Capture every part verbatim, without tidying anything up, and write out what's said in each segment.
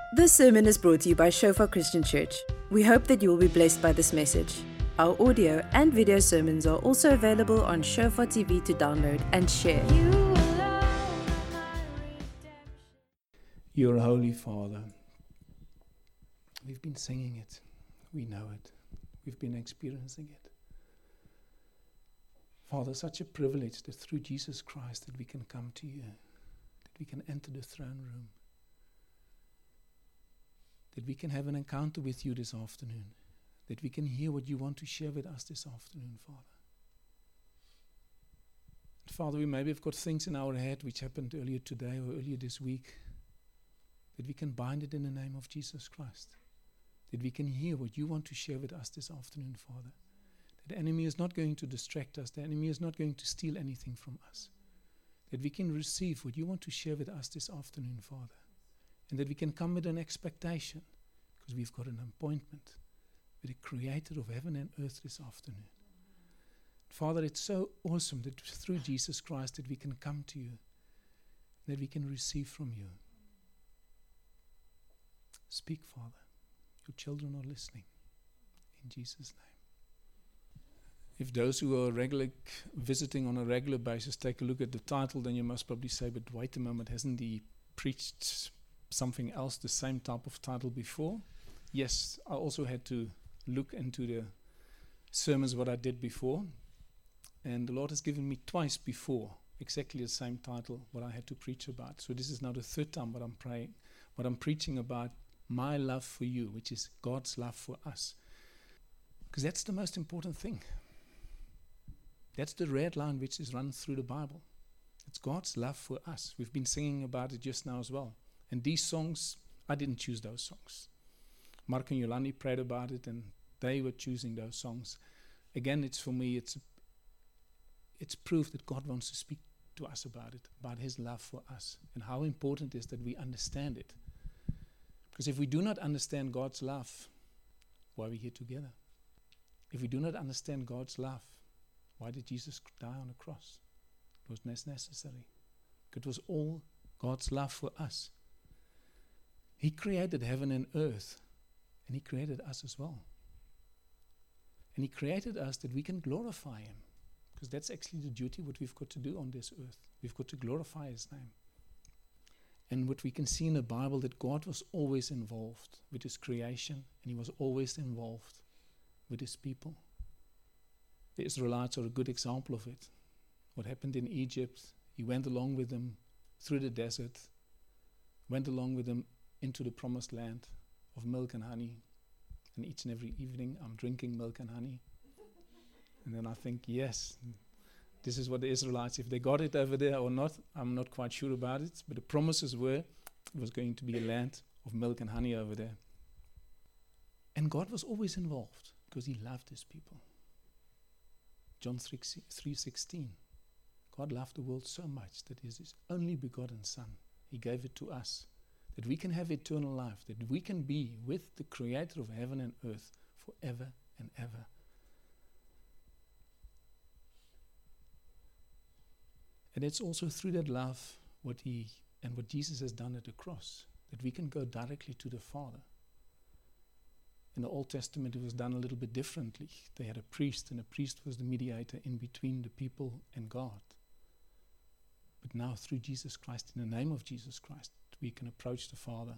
This sermon is brought to you by Shofar Christian Church. We hope that you will be blessed by this message. Our audio and video sermons are also available on Shofar T V to download and share. You're a holy Father. We've been singing it. We know it. We've been experiencing it. Father, such a privilege that through Jesus Christ that we can come to you, that we can enter the throne room, that we can have an encounter with you this afternoon, that we can hear what you want to share with us this afternoon, Father. Father, we maybe have got things in our head which happened earlier today or earlier this week, that we can bind it in the name of Jesus Christ, that we can hear what you want to share with us this afternoon, Father. That the enemy is not going to distract us, the enemy is not going to steal anything from us, that we can receive what you want to share with us this afternoon, Father, and that we can come with an expectation, because we've got an appointment with the Creator of heaven and earth this afternoon. Father, it's so awesome that through Jesus Christ that we can come to you, that we can receive from you. Speak, Father. Your children are listening. In Jesus' name. If those who are regular visiting on a regular basis take a look at the title, then you must probably say, but wait a moment, hasn't he preached something else, the same type of title before? Yes, I also had to look into the sermons what I did before, and the Lord has given me twice before exactly the same title what I had to preach about. So this is now the third time what I'm praying, what I'm preaching about, my love for you, which is God's love for us, because that's the most important thing. That's the red line which is run through the Bible. It's God's love for us. We've been singing about it just now as well. And these songs, I didn't choose those songs. Mark and Yolandi prayed about it, and they were choosing those songs. Again, it's for me, it's it's proof that God wants to speak to us about it, about his love for us, and how important it is that we understand it. Because if we do not understand God's love, why are we here together? If we do not understand God's love, why did Jesus die on the cross? It was necessary. It was all God's love for us. He created heaven and earth, and he created us as well. And he created us that we can glorify him, because that's actually the duty what we've got to do on this earth. We've got to glorify his name. And what we can see in the Bible, that God was always involved with his creation, and he was always involved with his people. The Israelites are a good example of it. What happened in Egypt, he went along with them through the desert, went along with them into the promised land of milk and honey. And each and every evening I'm drinking milk and honey. And then I think, yes, this is what the Israelites, if they got it over there or not, I'm not quite sure about it. But the promises were it was going to be a land of milk and honey over there. And God was always involved because he loved his people. John three sixteen. God loved the world so much that his only begotten Son, he gave it to us, that we can have eternal life, that we can be with the Creator of heaven and earth forever and ever. And it's also through that love what he and what Jesus has done at the cross, that we can go directly to the Father. In the Old Testament, it was done a little bit differently. They had a priest, and a priest was the mediator in between the people and God. But now through Jesus Christ, in the name of Jesus Christ, we can approach the Father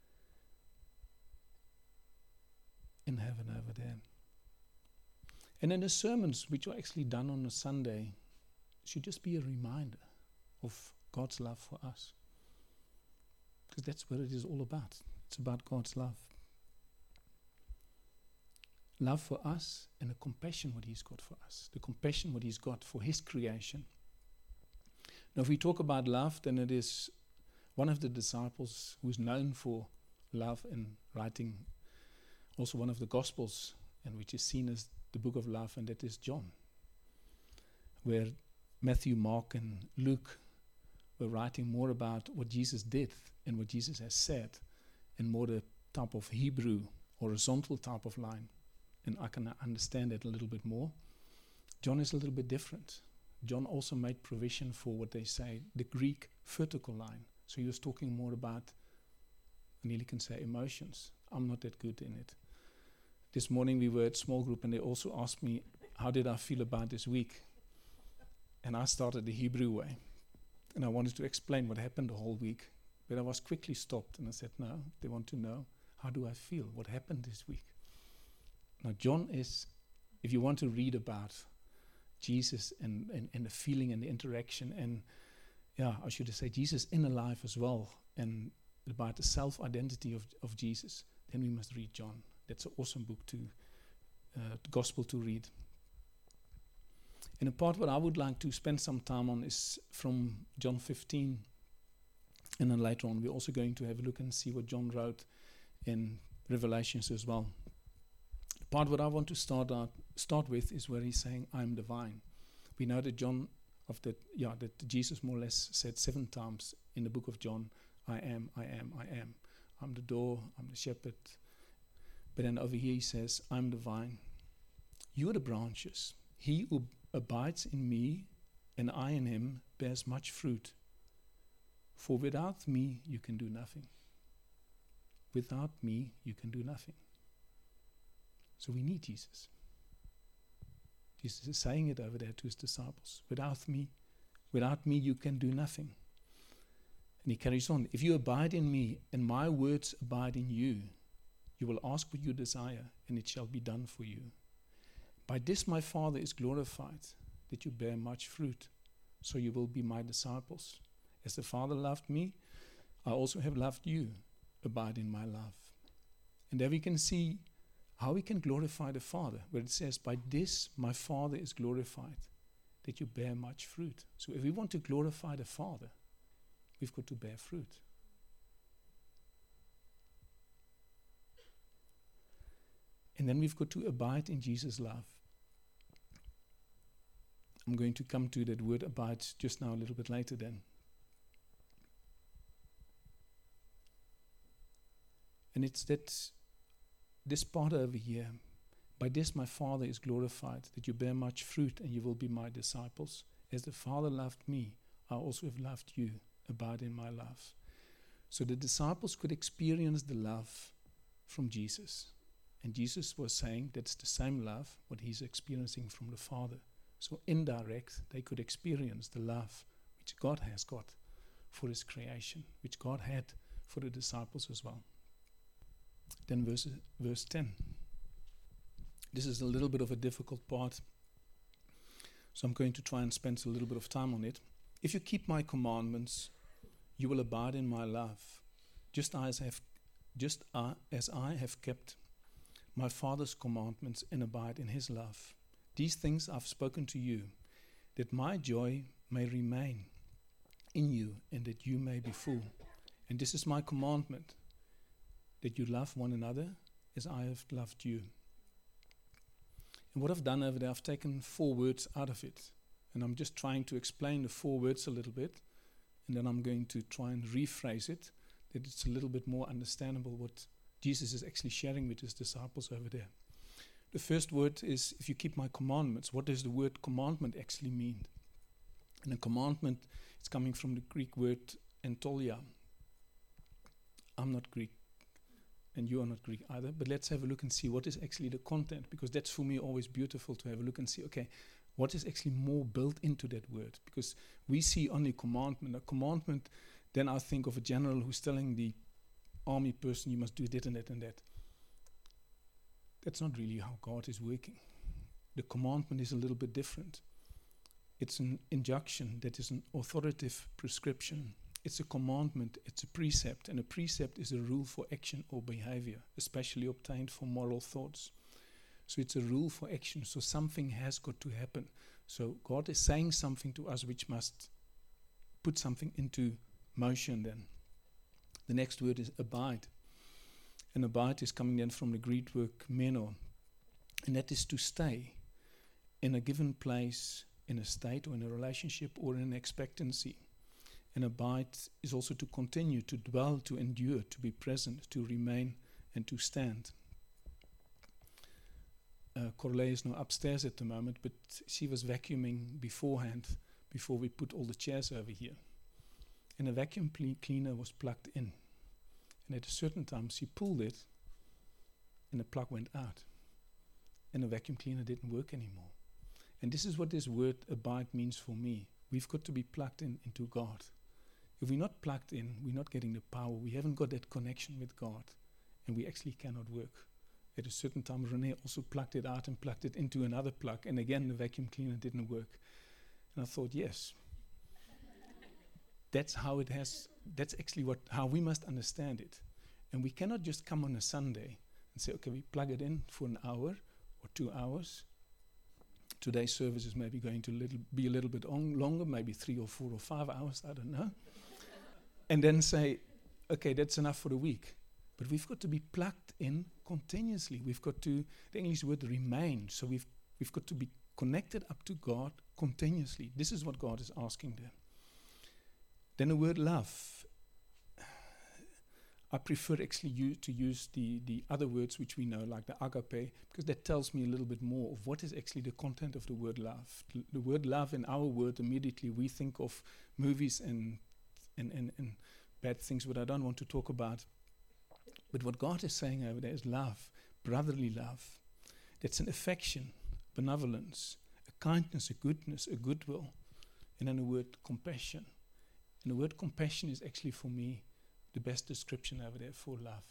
in heaven over there. And then the sermons, which are actually done on a Sunday, should just be a reminder of God's love for us. Because that's what it is all about. It's about God's love. Love for us and the compassion what he's got for us. The compassion what he's got for his creation. Now if we talk about love, then it is one of the disciples who is known for love and writing also one of the Gospels, and which is seen as the book of love, and that is John, where Matthew, Mark and Luke were writing more about what Jesus did and what Jesus has said, and more the type of Hebrew, horizontal type of line. And I can understand it a little bit more. John is a little bit different. John also made provision for what they say, the Greek vertical line. So he was talking more about I nearly can say emotions. I'm not that good in it. This morning we were at small group and they also asked me, how did I feel about this week? And I started the Hebrew way. And I wanted to explain what happened the whole week. But I was quickly stopped and I said, no, they want to know, how do I feel? What happened this week? Now John is, if you want to read about Jesus and, and, and the feeling and the interaction and, yeah, I should say Jesus in a life as well, and about the self-identity of, of Jesus, then we must read John. That's an awesome book to, uh, the gospel to read. And a part what I would like to spend some time on is from John fifteen. And then later on we're also going to have a look and see what John wrote in Revelations as well. The part what I want to start out, start with is where he's saying, I am the vine. We know that John, of that, yeah, that Jesus more or less said seven times in the book of John, I am, I am, I am. I'm the door, I'm the shepherd. But then over here he says, I'm the vine. You are the branches. He who abides in me and I in him bears much fruit. For without me you can do nothing. Without me you can do nothing. So we need Jesus. Jesus is saying it over there to his disciples. Without me, without me you can do nothing. And he carries on. If you abide in me and my words abide in you, you will ask what you desire and it shall be done for you. By this my Father is glorified, that you bear much fruit, so you will be my disciples. As the Father loved me, I also have loved you. Abide in my love. And there we can see how we can glorify the Father, where it says, by this my Father is glorified, that you bear much fruit. So if we want to glorify the Father, we've got to bear fruit. And then we've got to abide in Jesus' love. I'm going to come to that word abide just now a little bit later then. And it's that this part over here, by this my Father is glorified, that you bear much fruit and you will be my disciples. As the Father loved me, I also have loved you. Abide in my love. So the disciples could experience the love from Jesus. And Jesus was saying that's the same love what he's experiencing from the Father. So indirect, they could experience the love which God has got for his creation, which God had for the disciples as well. Then verse, verse ten. This is a little bit of a difficult part, so I'm going to try and spend a little bit of time on it. If you keep my commandments, you will abide in my love, just as I have, just uh, as I have kept my Father's commandments and abide in his love. These things I've spoken to you, that my joy may remain in you and that you may be full. And this is my commandment, that you love one another as I have loved you. And what I've done over there, I've taken four words out of it. And I'm just trying to explain the four words a little bit. And then I'm going to try and rephrase it, that it's a little bit more understandable what Jesus is actually sharing with his disciples over there. The first word is, if you keep my commandments. What does the word commandment actually mean? And a commandment, it's coming from the Greek word entolia. I'm not Greek, and you are not Greek either, but let's have a look and see what is actually the content, because that's for me always beautiful to have a look and see, okay, what is actually more built into that word? Because we see only commandment. A commandment, then I think of a general who's telling the army person, you must do that and that and that. That's not really how God is working. The commandment is a little bit different. It's an injunction that is an authoritative prescription. It's a commandment, it's a precept, and a precept is a rule for action or behavior, especially obtained from moral thoughts. So it's a rule for action, so something has got to happen. So God is saying something to us which must put something into motion then. The next word is abide. And abide is coming then from the Greek word meno, and that is to stay in a given place, in a state or in a relationship or in an expectancy. And abide is also to continue, to dwell, to endure, to be present, to remain, and to stand. Uh, Corley is now upstairs at the moment, but she was vacuuming beforehand, before we put all the chairs over here. And a vacuum ple- cleaner was plugged in. And at a certain time, she pulled it, and the plug went out. And the vacuum cleaner didn't work anymore. And this is what this word abide means for me. We've got to be plugged in into God. If we're not plugged in, we're not getting the power. We haven't got that connection with God. And we actually cannot work. At a certain time, Renee also plugged it out and plugged it into another plug. And again, the vacuum cleaner didn't work. And I thought, yes. That's how it has, that's actually what how we must understand it. And we cannot just come on a Sunday and say, okay, we plug it in for an hour or two hours. Today's service is maybe going to little, be a little bit on longer, maybe three or four or five hours, I don't know. And then say, okay, that's enough for the week. But we've got to be plugged in continuously. We've got to, the English word remain. So we've we've got to be connected up to God continuously. This is what God is asking there. Then the word love. I prefer actually u- to use the, the other words which we know, like the agape, because that tells me a little bit more of what is actually the content of the word love. L- the word love, in our word, immediately we think of movies and, and, and, and bad things, but I don't want to talk about. But what God is saying over there is love, brotherly love. That's an affection, benevolence, a kindness, a goodness, a goodwill, and then the word compassion. And the word compassion is actually, for me, the best description over there for love.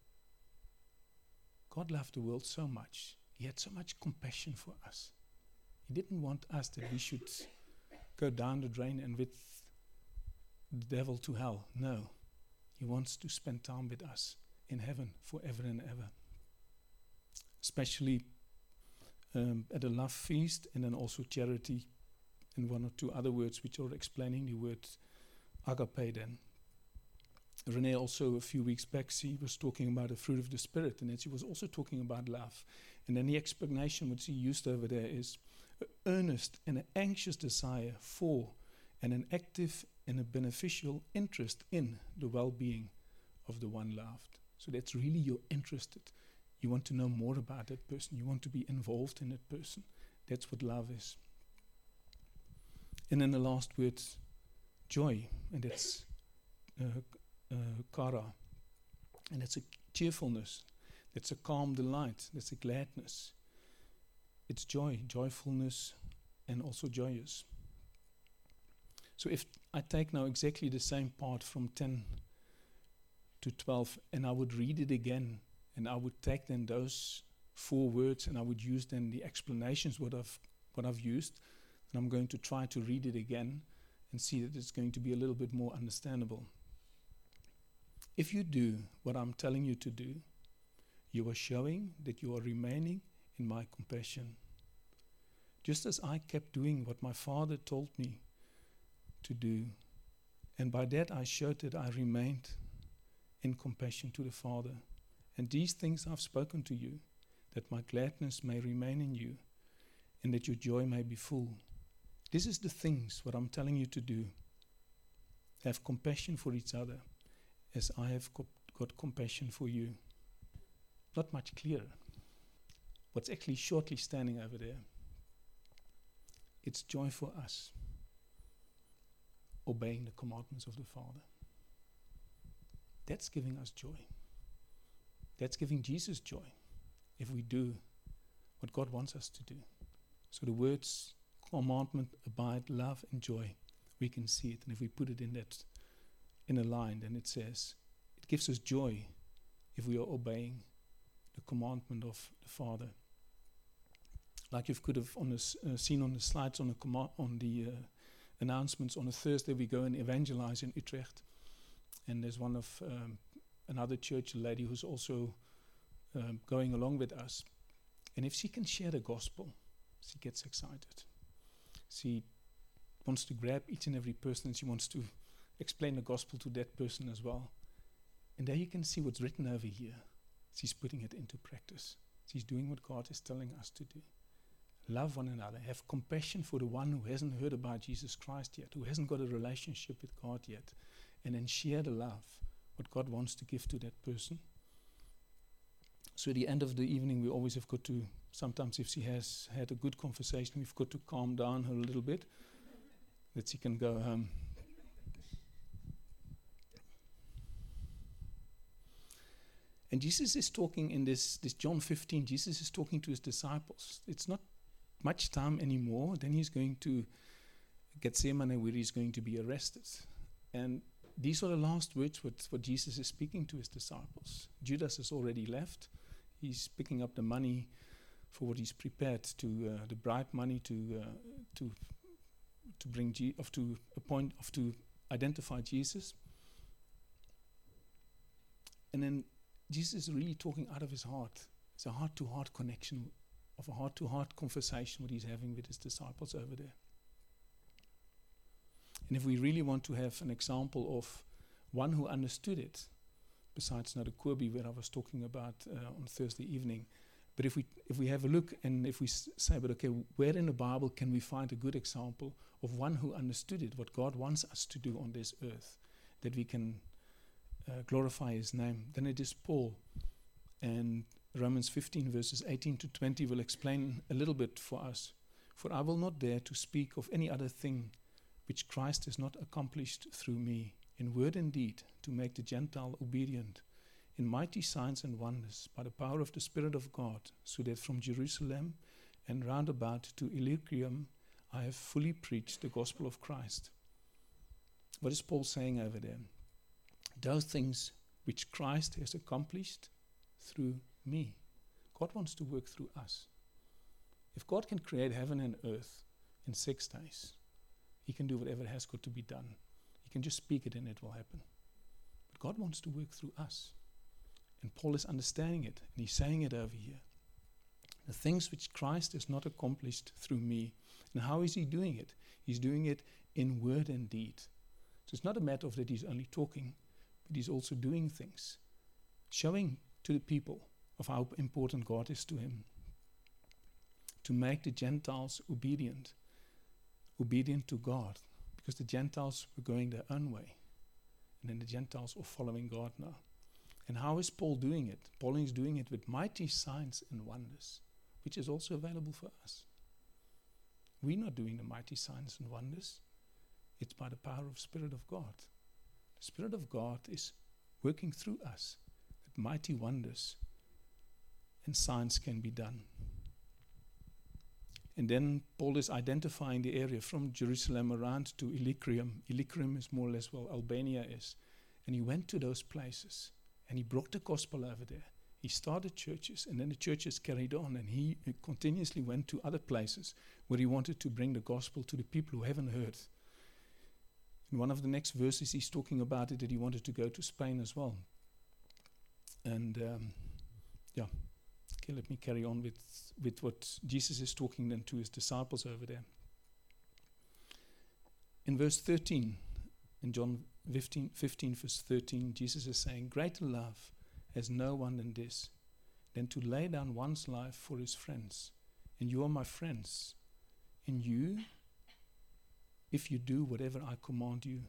God loved the world so much. He had so much compassion for us. He didn't want us that we should go down the drain and with the devil to hell. No. He wants to spend time with us in heaven forever and ever. Especially um, at a love feast, and then also charity, and one or two other words which are explaining the word agape then. Renee also a few weeks back, she was talking about the fruit of the Spirit, and then she was also talking about love. And then the explanation which she used over there is an earnest and an anxious desire for, and an active and a beneficial interest in the well-being of the one loved. So that's really you're interested. You want to know more about that person. You want to be involved in that person. That's what love is. And then the last word, joy, and that's uh, uh, kara, and that's a cheerfulness. That's a calm delight. That's a gladness. It's joy, joyfulness, and also joyous. So if I take now exactly the same part from ten to twelve, and I would read it again, and I would take then those four words, and I would use then the explanations what I've what I've used, and I'm going to try to read it again and see that it's going to be a little bit more understandable. If you do what I'm telling you to do, you are showing that you are remaining in my compassion. Just as I kept doing what my Father told me to do, and by that I showed that I remained in compassion to the Father. And these things I've spoken to you, that my gladness may remain in you, and that your joy may be full. This is the things what I'm telling you to do. Have compassion for each other, as I have co- got compassion for you. Not much clearer. What's actually shortly standing over there? It's joy for us, obeying the commandments of the Father. That's giving us joy. That's giving Jesus joy if we do what God wants us to do. So the words commandment, abide, love, and joy, we can see it. And if we put it in that in a line, then it says it gives us joy if we are obeying the commandment of the Father. Like you could have on this, uh, seen on the slides on the command, on the uh, announcements. On a Thursday we go and evangelize in Utrecht, and there's one of um, another church lady who's also um, going along with us. And if she can share the gospel, she gets excited. She wants to grab each and every person, and she wants to explain the gospel to that person as well. And there you can see what's written over here. She's putting it into practice. She's doing what God is telling us to do. Love one another. Have compassion for the one who hasn't heard about Jesus Christ yet, who hasn't got a relationship with God yet. And then share the love, what God wants to give to that person. So at the end of the evening, we always have got to, sometimes if she has had a good conversation, we've got to calm down her a little bit, that she can go home. And Jesus is talking in this, this John fifteen, Jesus is talking to his disciples. It's not much time anymore. Then he's going to Gethsemane, where he's going to be arrested. And these are the last words what, what Jesus is speaking to his disciples. Judas has already left. He's picking up the money for what he's prepared to, uh, the bribe money to uh, to to bring Je- of to appoint of to identify Jesus. And then Jesus is really talking out of his heart. It's a heart-to-heart connection, of a heart-to-heart conversation what he's having with his disciples over there. And if we really want to have an example of one who understood it, besides Nadekobi, where I was talking about uh, on Thursday evening, but if we if we have a look and if we s- say, but okay, where in the Bible can we find a good example of one who understood it, what God wants us to do on this earth, that we can uh, glorify his name, then it is Paul. And Romans fifteen verses eighteen to twenty will explain a little bit for us. For I will not dare to speak of any other thing which Christ has not accomplished through me, in word and deed, to make the Gentile obedient, in mighty signs and wonders, by the power of the Spirit of God, so that from Jerusalem and round about to Illyricum I have fully preached the gospel of Christ. What is Paul saying over there? Those things which Christ has accomplished through me. God wants to work through us. If God can create heaven and earth in six days, he can do whatever has got to be done. He can just speak it and it will happen. But God wants to work through us. And Paul is understanding it, and he's saying it over here. The things which Christ has not accomplished through me. And how is he doing it? He's doing it in word and deed. So it's not a matter of that he's only talking, but he's also doing things, showing to the people of how important God is to him. To make the Gentiles obedient, obedient to God, because the Gentiles were going their own way. And then the Gentiles are following God now. And how is Paul doing it? Paul is doing it with mighty signs and wonders, which is also available for us. We're not doing the mighty signs and wonders. It's by the power of Spirit of God. The Spirit of God is working through us, that mighty wonders and signs can be done. And then Paul is identifying the area from Jerusalem around to Illyricum. Illyricum is more or less where Albania is. And he went to those places. And he brought the gospel over there. He started churches, and then the churches carried on, and he uh, continuously went to other places where he wanted to bring the gospel to the people who haven't heard. In one of the next verses, he's talking about it, that he wanted to go to Spain as well. And um, yeah, okay, let me carry on with, with what Jesus is talking then to his disciples over there. In verse thirteen, in John fifteen, fifteen verse thirteen, Jesus is saying, greater love has no one than this, than to lay down one's life for his friends. And you are my friends. And you, if you do whatever I command you.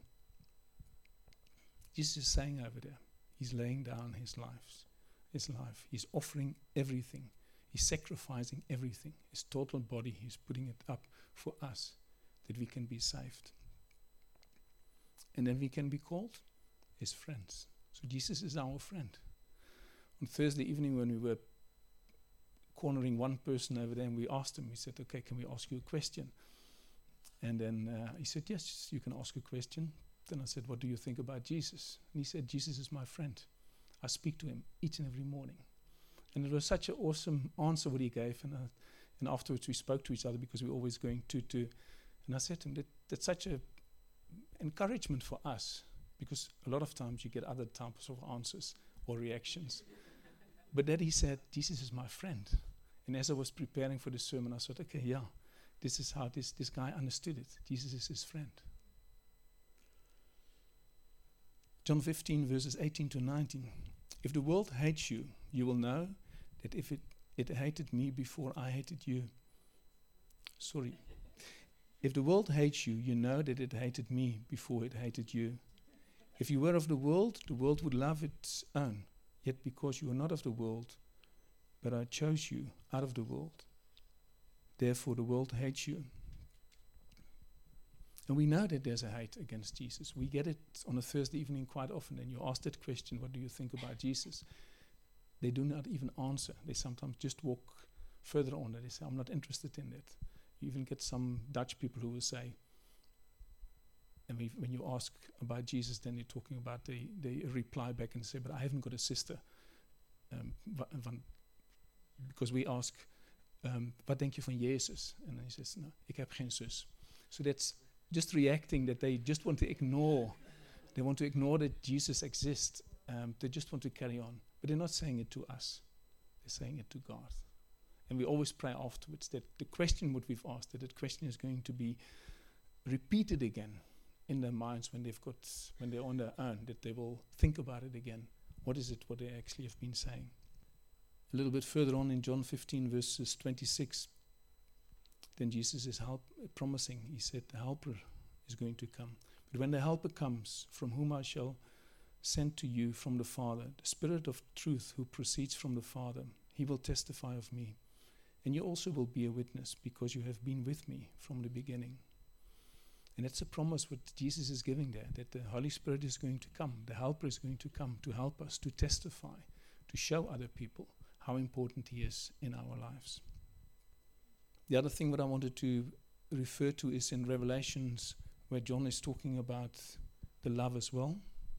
Jesus is saying over there, he's laying down his life. His life. He's offering everything. He's sacrificing everything. His total body, he's putting it up for us, that we can be saved. And then we can be called his friends. So Jesus is our friend. On Thursday evening, when we were cornering one person over there, and we asked him, we said, okay, can we ask you a question? And then uh, he said, yes, you can ask a question. Then I said, what do you think about Jesus? And he said, Jesus is my friend. I speak to him each and every morning. And it was such an awesome answer what he gave. And, uh, and afterwards we spoke to each other, because we were always going to, to and I said to him, that, that's such a encouragement for us, because a lot of times you get other types of answers or reactions. But then he said, Jesus is my friend. And as I was preparing for the sermon, I thought, okay, yeah, this is how this, this guy understood it. Jesus is his friend. John fifteen, verses eighteen to nineteen. If the world hates you, you will know that if it, it hated me before I hated you. Sorry. If the world hates you, you know that it hated me before it hated you. If you were of the world, the world would love its own. Yet because you are not of the world, but I chose you out of the world, therefore the world hates you. And we know that there's a hate against Jesus. We get it on a Thursday evening quite often, and you ask that question, what do you think about Jesus? they do not even answer. They sometimes just walk further on. They say, I'm not interested in that. You even get some Dutch people who will say, and we, when you ask about Jesus, then they're talking about, they, they reply back and say, but I haven't got a sister. Um, wa- van, because we ask, um, wat denk je van Jezus? And he says, no, ik heb geen zus. So that's just reacting that they just want to ignore. They want to ignore that Jesus exists. Um, they just want to carry on. But they're not saying it to us. They're saying it to God. And we always pray afterwards that the question what we've asked, that that question is going to be repeated again in their minds when they've got, when they're on their own, that they will think about it again. What is it what they actually have been saying? A little bit further on in John fifteen, verses twenty-six, then Jesus is help, promising. He said, the helper is going to come. But when the helper comes, from whom I shall send to you from the Father, the Spirit of truth who proceeds from the Father, he will testify of me. And you also will be a witness, because you have been with me from the beginning. And that's a promise what Jesus is giving there, that the Holy Spirit is going to come, the helper is going to come to help us, to testify, to show other people how important he is in our lives. The other thing that I wanted to refer to is in Revelations, where John is talking about the love as well.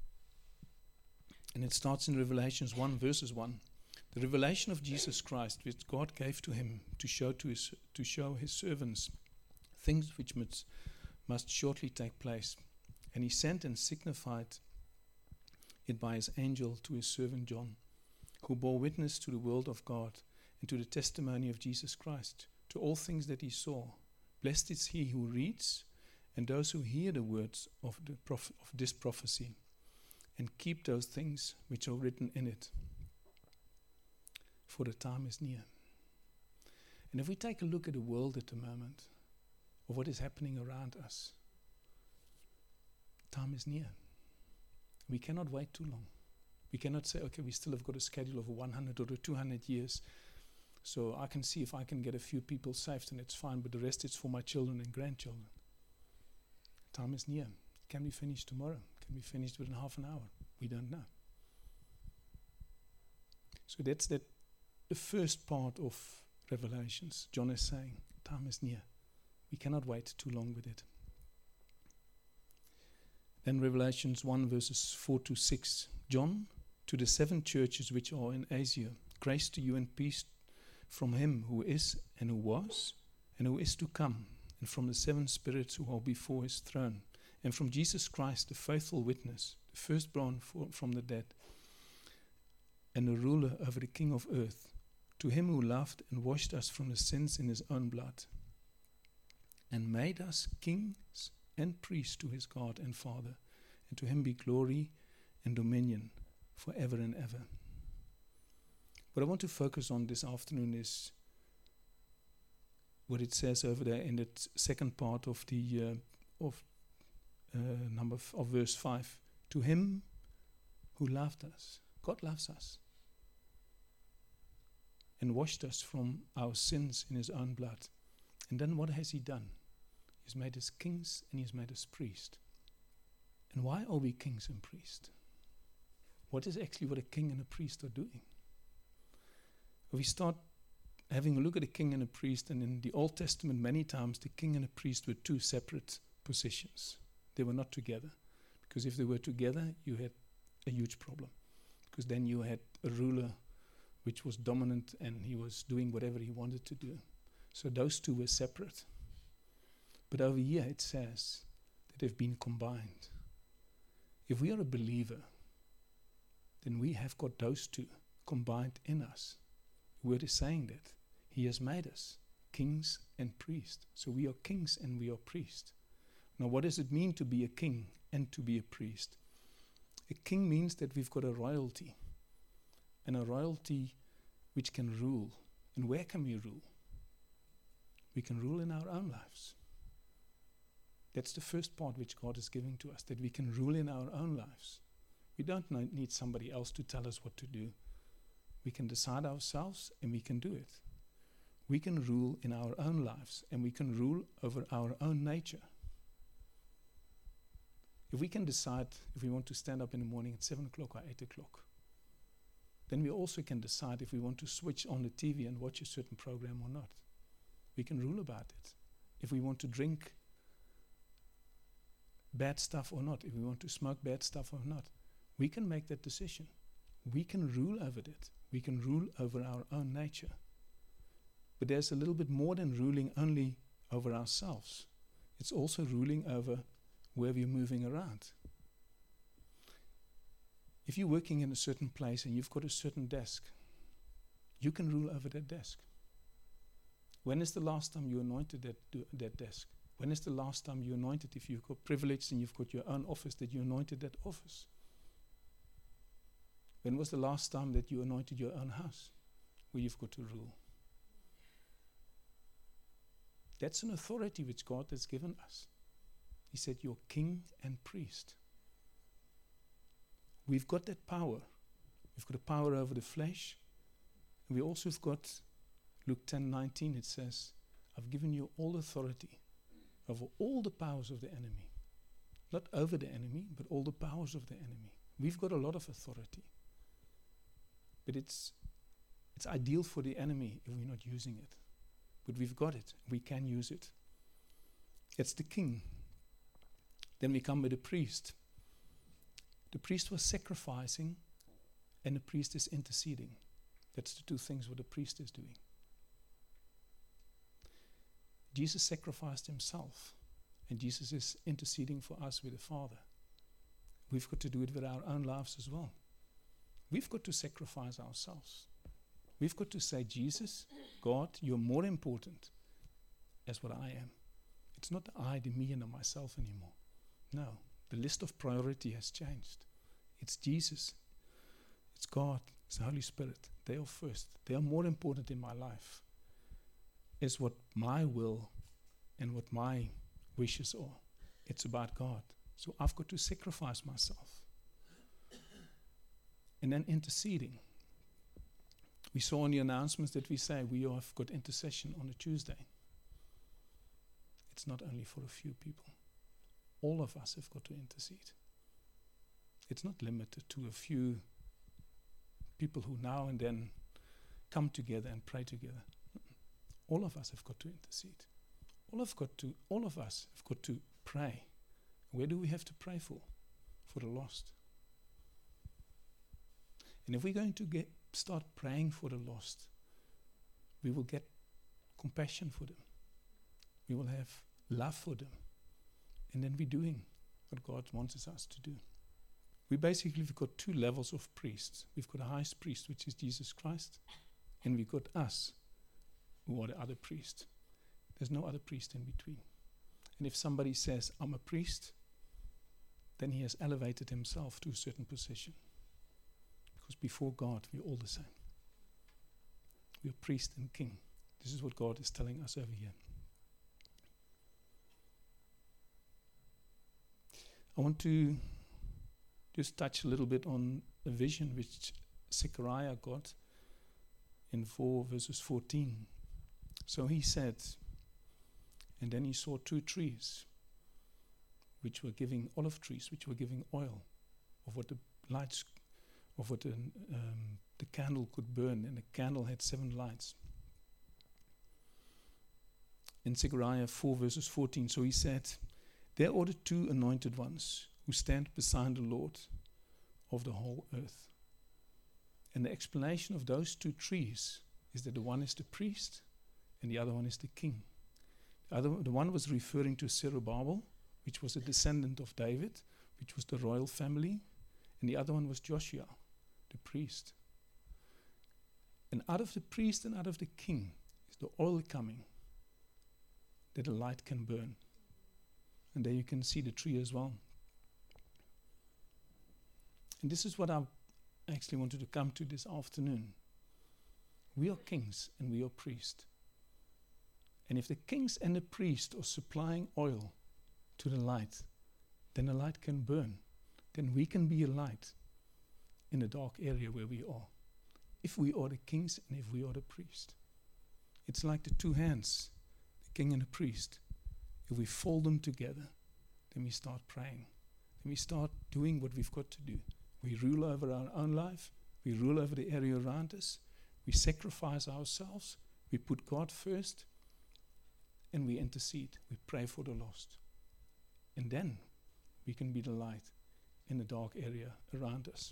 And it starts in Revelations one, verses one. The revelation of Jesus Christ, which God gave to him to show to his to show his servants things which must, must shortly take place. And he sent and signified it by his angel to his servant John, who bore witness to the word of God and to the testimony of Jesus Christ, to all things that he saw. Blessed is he who reads, and those who hear the words of the prof- of this prophecy, and keep those things which are written in it, for the time is near. And if we take a look at the world at the moment, of what is happening around us, time is near. We cannot wait too long. We cannot say, okay, we still have got a schedule of one hundred or two hundred years, so I can see if I can get a few people saved and it's fine, but the rest is for my children and grandchildren. Time is near. It can be finished tomorrow. It can be finished within half an hour. We don't know. So that's that. The first part of Revelations, John is saying, time is near. We cannot wait too long with it. Then Revelations one, verses four to six. John, to the seven churches which are in Asia, grace to you and peace from him who is and who was and who is to come, and from the seven spirits who are before his throne, and from Jesus Christ, the faithful witness, the firstborn for, from the dead, and the ruler over the king of earth, to him who loved and washed us from the sins in his own blood, and made us kings and priests to his God and Father, and to him be glory and dominion forever and ever. What I want to focus on this afternoon is what it says over there in that second part of the uh, of uh, number f- of verse five. To him who loved us, God loves us, and washed us from our sins in his own blood. And then what has he done? He's made us kings and he's made us priests. And why are we kings and priests? What is actually what a king and a priest are doing? If we start having a look at a king and a priest, and in the Old Testament many times the king and a priest were two separate positions. They were not together. Because if they were together, you had a huge problem. Because then you had a ruler which was dominant and he was doing whatever he wanted to do. So those two were separate. But over here it says that they've been combined. If we are a believer, then we have got those two combined in us. The word is saying that he has made us kings and priests. So we are kings and we are priests. Now what does it mean to be a king and to be a priest? A king means that we've got a royalty, and a royalty which can rule. And where can we rule? We can rule in our own lives. That's the first part which God is giving to us, that we can rule in our own lives. We don't need somebody else to tell us what to do. We can decide ourselves and we can do it. We can rule in our own lives and we can rule over our own nature. If we can decide if we want to stand up in the morning at seven o'clock or eight o'clock, then we also can decide if we want to switch on the T V and watch a certain program or not. We can rule about it. If we want to drink bad stuff or not, if we want to smoke bad stuff or not, we can make that decision. We can rule over that. We can rule over our own nature. But there's a little bit more than ruling only over ourselves. It's also ruling over where we're moving around. If you're working in a certain place and you've got a certain desk, you can rule over that desk. When is the last time you anointed that, do, that desk? When is the last time you anointed, if you've got privilege and you've got your own office, that you anointed that office? When was the last time that you anointed your own house, where you've got to rule? That's an authority which God has given us. He said, you're king and priest. We've got that power. We've got a power over the flesh. And we also have got, Luke ten nineteen, it says, I've given you all authority over all the powers of the enemy. Not over the enemy, but all the powers of the enemy. We've got a lot of authority. But it's it's ideal for the enemy if we're not using it. But we've got it. We can use it. It's the king. Then we come with the priest. The priest was sacrificing and the priest is interceding. That's the two things what the priest is doing. Jesus sacrificed himself and Jesus is interceding for us with the Father. We've got to do it with our own lives as well. We've got to sacrifice ourselves. We've got to say, Jesus, God, you're more important as what I am. It's not I, the me, and the myself anymore. No, the list of priority has changed. It's Jesus. It's God. It's the Holy Spirit. They are first. They are more important in my life as what my will and what my wishes are. It's about God. So I've got to sacrifice myself. And then interceding. We saw in the announcements that we say we have got intercession on a Tuesday. It's not only for a few people. All of us have got to intercede. It's not limited to a few people who now and then come together and pray together. All of us have got to intercede. All have got to. All of us have got to pray. Where do we have to pray for? For the lost. And if we're going to get start praying for the lost, we will get compassion for them. We will have love for them. And then we're doing what God wants us to do. We basically have got two levels of priests. We've got a high priest, which is Jesus Christ, and we've got us, who are the other priest. There's no other priest in between. And if somebody says, I'm a priest, then he has elevated himself to a certain position. Because before God, we're all the same. We're priest and king. This is what God is telling us over here. I want to just touch a little bit on a vision which Zechariah got in four verses fourteen. So he said, and then he saw two trees, which were giving olive trees, which were giving oil of what the lights of what the, um, the candle could burn, and the candle had seven lights. In Zechariah four verses fourteen, so he said, there are the two anointed ones who stand beside the Lord of the whole earth. And the explanation of those two trees is that the one is the priest and the other one is the king. The other, the one was referring to Zerubbabel, which was a descendant of David, which was the royal family, and the other one was Joshua, the priest. And out of the priest and out of the king is the oil coming that the light can burn. And there you can see the tree as well. And this is what I actually wanted to come to this afternoon. We are kings and we are priests. And if the kings and the priest are supplying oil to the light, then the light can burn. Then we can be a light in the dark area where we are. If we are the kings and if we are the priest. It's like the two hands, the king and the priest. If we fold them together, then we start praying. Then we start doing what we've got to do. We rule over our own life. We rule over the area around us. We sacrifice ourselves. We put God first. And we intercede. We pray for the lost. And then we can be the light in the dark area around us.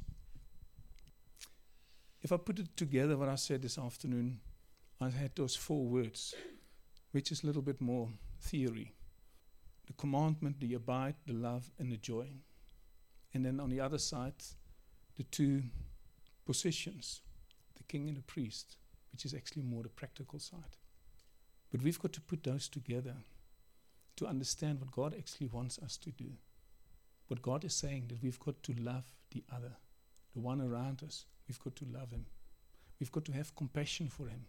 If I put it together, what I said this afternoon, I had those four words, which is a little bit more theory. The commandment, the abide, the love, and the joy. And then on the other side, the two positions, the king and the priest, which is actually more the practical side. But we've got to put those together to understand what God actually wants us to do. What God is saying, that we've got to love the other, the one around us. We've got to love him. We've got to have compassion for him.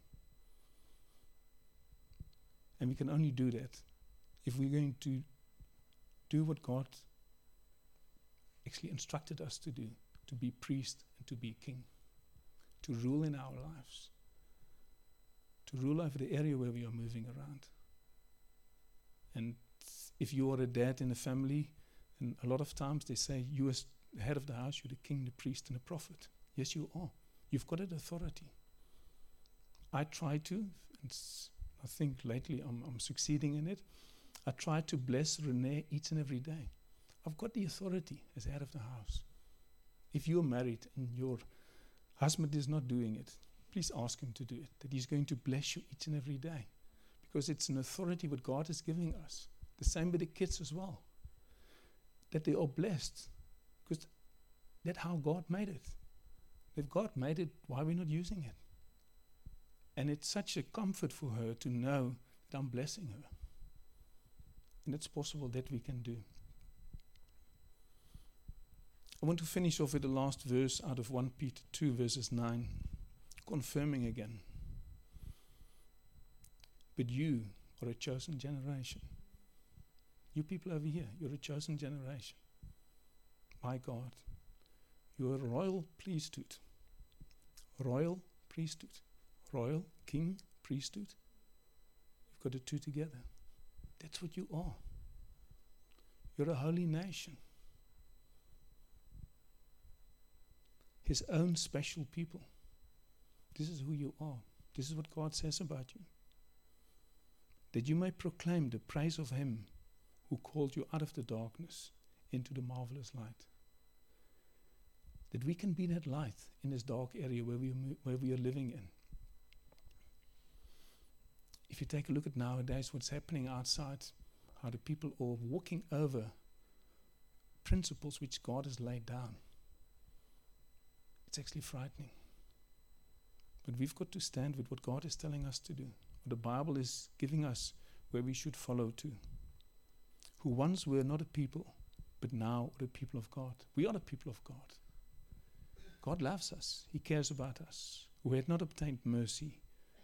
And we can only do that if we're going to do what God actually instructed us to do, to be priest and to be king, to rule in our lives, to rule over the area where we are moving around. And if you are a dad in a family, and a lot of times they say, you as the head of the house, you're the king, the priest, and the prophet. Yes, you are. You've got that authority. I try to, and I think lately I'm, I'm succeeding in it, I try to bless Renee each and every day. I've got the authority as head of the house. If you're married and your husband is not doing it, please ask him to do it, that he's going to bless you each and every day. Because it's an authority what God is giving us. The same with the kids as well. That they are blessed. Because that's how God made it. If God made it, why are we not using it? And it's such a comfort for her to know that I'm blessing her. And it's possible that we can do. I want to finish off with the last verse out of First Peter two, verses nine, confirming again. But you are a chosen generation. You people over here, you're a chosen generation. My God, you're a royal priesthood. Royal priesthood. Royal king priesthood. You've got the two together. That's what you are. You're a holy nation. His own special people. This is who you are. This is what God says about you. That you may proclaim the praise of him who called you out of the darkness into the marvelous light. That we can be that light in this dark area where we, where we are living in. If you take a look at nowadays what's happening outside, how the people are walking over principles which God has laid down. It's actually frightening. But we've got to stand with what God is telling us to do. What the Bible is giving us where we should follow to. Who once were not a people, but now are the people of God. We are the people of God. God loves us. He cares about us. Who had not obtained mercy,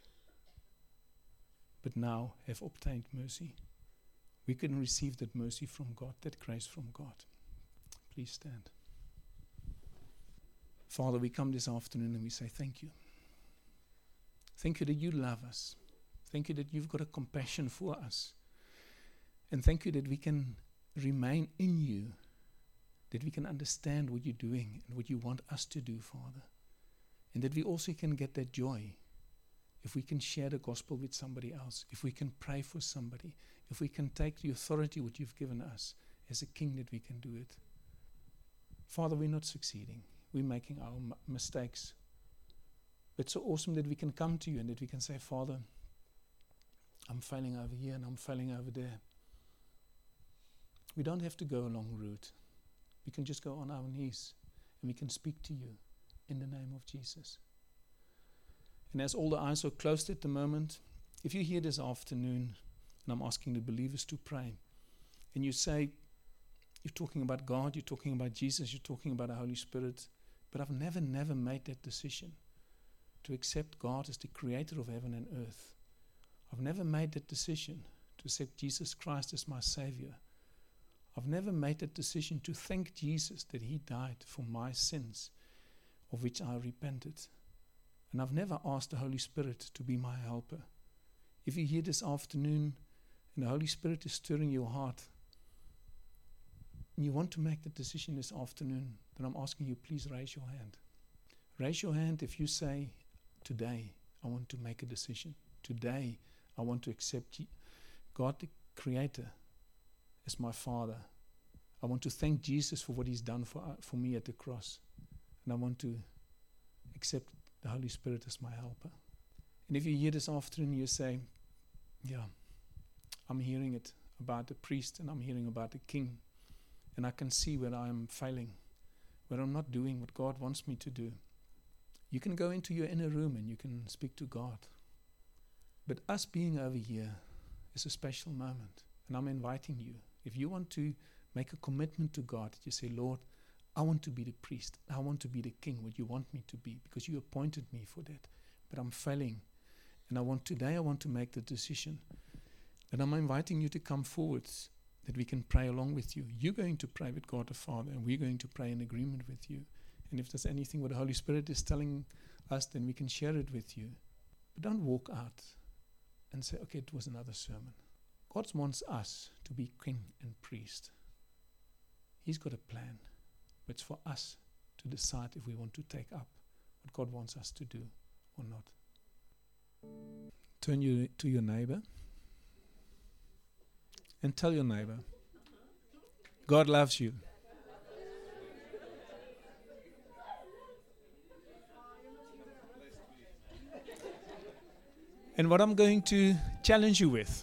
but now have obtained mercy. We can receive that mercy from God, that grace from God. Please stand. Father, we come this afternoon and we say thank you. Thank you that you love us. Thank you that you've got a compassion for us. And thank you that we can remain in you, that we can understand what you're doing and what you want us to do, Father. And that we also can get that joy if we can share the gospel with somebody else, if we can pray for somebody, if we can take the authority what you've given us as a king, that we can do it. Father, we're not succeeding. We're making our m- mistakes. But it's so awesome that we can come to you and that we can say, Father, I'm failing over here and I'm failing over there. We don't have to go a long route. We can just go on our knees and we can speak to you in the name of Jesus. And as all the eyes are closed at the moment, if you're here this afternoon, and I'm asking the believers to pray, and you say, you're talking about God, you're talking about Jesus, you're talking about the Holy Spirit, but I've never, never made that decision to accept God as the creator of heaven and earth. I've never made that decision to accept Jesus Christ as my Savior. I've never made that decision to thank Jesus that he died for my sins, of which I repented. And I've never asked the Holy Spirit to be my helper. If you're here this afternoon and the Holy Spirit is stirring your heart, and you want to make that decision this afternoon, then I'm asking you, please raise your hand. Raise your hand if you say, today I want to make a decision. Today I want to accept God the Creator as my Father. I want to thank Jesus for what He's done for, uh, for me at the cross. And I want to accept the Holy Spirit as my helper. And if you're here this afternoon, you say, yeah, I'm hearing it about the priest and I'm hearing about the king. And I can see where I'm failing, where I'm not doing what God wants me to do. You can go into your inner room and you can speak to God. But us being over here is a special moment. And I'm inviting you, if you want to make a commitment to God, you say, Lord, I want to be the priest. I want to be the king, what you want me to be, because you appointed me for that. But I'm failing. And I want today, I want to make the decision. And I'm inviting you to come forward, that we can pray along with you. You're going to pray with God the Father, and we're going to pray in agreement with you. And if there's anything what the Holy Spirit is telling us, then we can share it with you. But don't walk out and say, okay, it was another sermon. God wants us to be king and priest. He's got a plan. But it's for us to decide if we want to take up what God wants us to do or not. Turn you to your neighbor and tell your neighbor, God loves you. And what I'm going to challenge you with,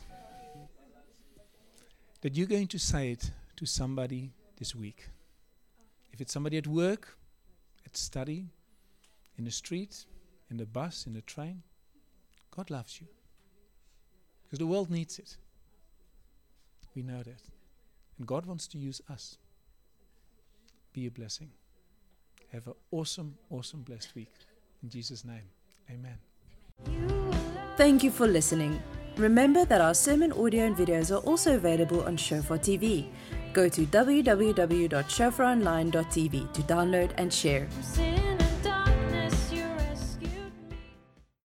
that you're going to say it to somebody this week. If it's somebody at work, at study, in the street, in the bus, in the train, God loves you. Because the world needs it. We know that. And God wants to use us. Be a blessing. Have an awesome, awesome blessed week. In Jesus' name, amen. Thank you for listening. Remember that our sermon audio and videos are also available on Shofar T V. Go to w w w dot shofar online dot t v to download and share.